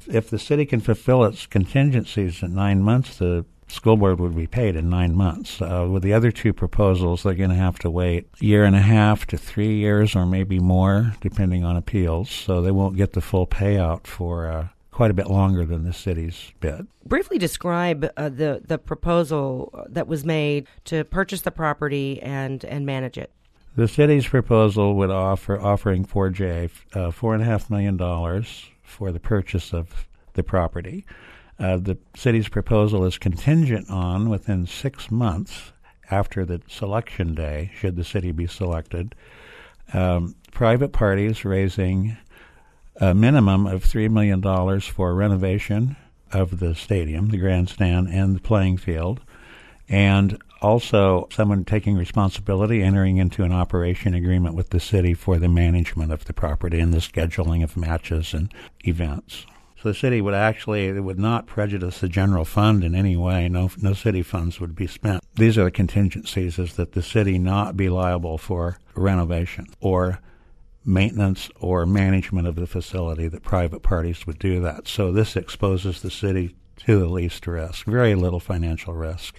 if the city can fulfill its contingencies in 9 months, the school board would be paid in 9 months. With the other two proposals, they're going to have to wait a year and a half to 3 years or maybe more, depending on appeals. So they won't get the full payout for quite a bit longer than the city's bid. Briefly describe the proposal that was made to purchase the property and manage it. The city's proposal would offering 4J $4.5 million for the purchase of the property. The city's proposal is contingent on, within 6 months after the selection day, should the city be selected, private parties raising a minimum of $3 million for renovation of the stadium, the grandstand, and the playing field, and also someone taking responsibility, entering into an operation agreement with the city for the management of the property and the scheduling of matches and events. So the city would not prejudice the general fund in any way. No city funds would be spent. These are the contingencies, is that the city not be liable for renovation or maintenance or management of the facility, that private parties would do that. So this exposes the city to the least risk, very little financial risk.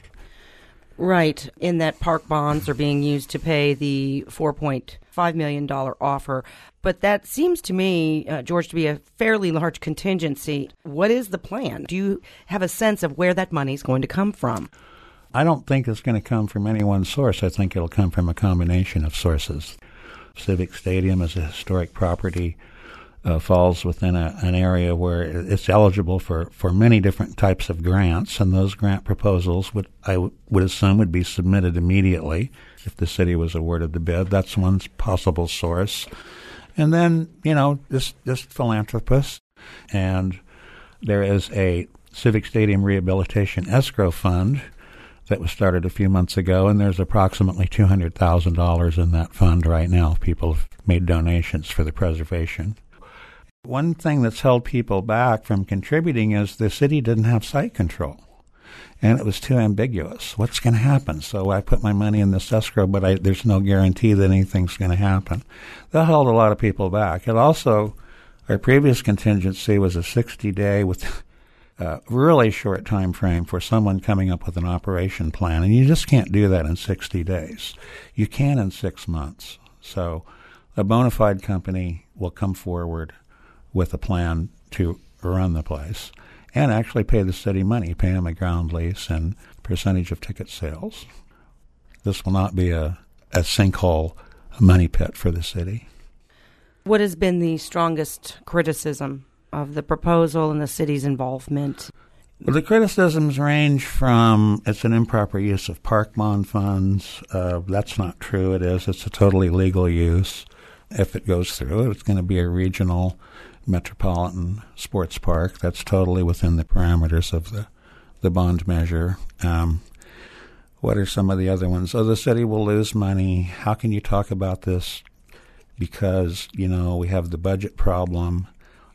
Right, in that park bonds are being used to pay the $4.5 million offer. But that seems to me, George, to be a fairly large contingency. What is the plan? Do you have a sense of where that money is going to come from? I don't think it's going to come from any one source. I think it'll come from a combination of sources. Civic Stadium is a historic property, falls within an area where it's eligible for many different types of grants, and those grant proposals I would assume would be submitted immediately if the city was awarded the bid. That's one possible source. And then, just philanthropists. And there is a Civic Stadium Rehabilitation Escrow Fund that was started a few months ago, and there's approximately $200,000 in that fund right now. People have made donations for the preservation. One thing that's held people back from contributing is the city didn't have site control, and it was too ambiguous. What's going to happen? So I put my money in this escrow, but there's no guarantee that anything's going to happen. That held a lot of people back. And also, our previous contingency was a 60-day with a really short time frame for someone coming up with an operation plan, and you just can't do that in 60 days. You can in 6 months. So a bona fide company will come forward with a plan to run the place and actually pay the city money, pay them a ground lease and percentage of ticket sales. This will not be a sinkhole, a money pit for the city. What has been the strongest criticism of the proposal and the city's involvement? Well, the criticisms range from it's an improper use of park bond funds. That's not true. It's a totally legal use. If it goes through, it's going to be a regional metropolitan sports park. That's totally within the parameters of the bond measure. What are some of the other ones? The city will lose money. How can you talk about this? Because, we have the budget problem.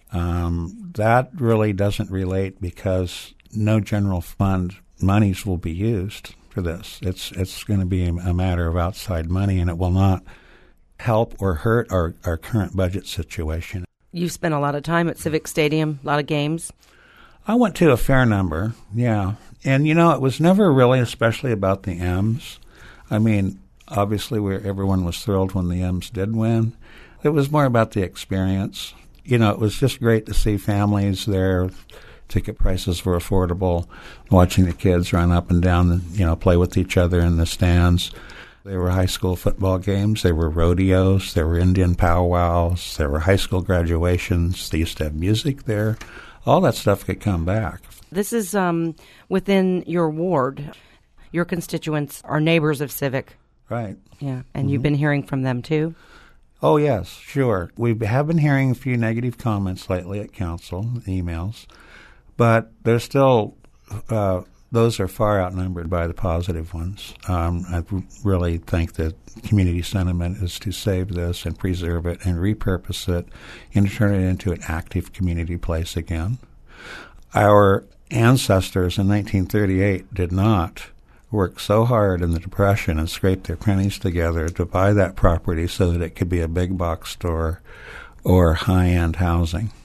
That really doesn't relate because no general fund monies will be used for this. It's going to be a matter of outside money, and it will not help or hurt our current budget situation. You've spent a lot of time at Civic Stadium, a lot of games. I went to a fair number, yeah. And, it was never really especially about the M's. I mean, obviously everyone was thrilled when the M's did win. It was more about the experience. It was just great to see families there. Ticket prices were affordable. Watching the kids run up and down, play with each other in the stands. There were high school football games. There were rodeos. There were Indian powwows. There were high school graduations. They used to have music there. All that stuff could come back. This is within your ward. Your constituents are neighbors of Civic. Right. Yeah, and you've been hearing from them too? Oh, yes, sure. We have been hearing a few negative comments lately at council, emails, but there's still those are far outnumbered by the positive ones. I really think that community sentiment is to save this and preserve it and repurpose it and turn it into an active community place again. Our ancestors in 1938 did not work so hard in the Depression and scrape their pennies together to buy that property so that it could be a big box store or high-end housing.